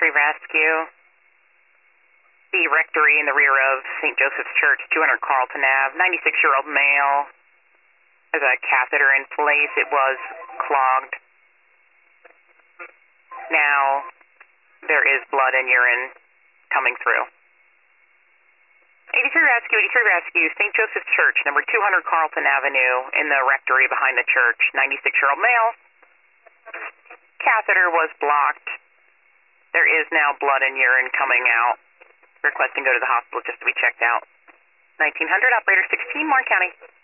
83 Rescue. The rectory in the rear of St. Joseph's Church, 200 Carlton Ave, 96-year-old male. Has a catheter in place. It was clogged. Now, there is blood and urine coming through. 83 Rescue, St. Joseph's Church, number 200 Carlton Avenue, in the rectory behind the church, 96-year-old male. Catheter was blocked. There is now blood and urine coming out. Requesting go to the hospital just to be checked out. 1900, operator 16, Warren County.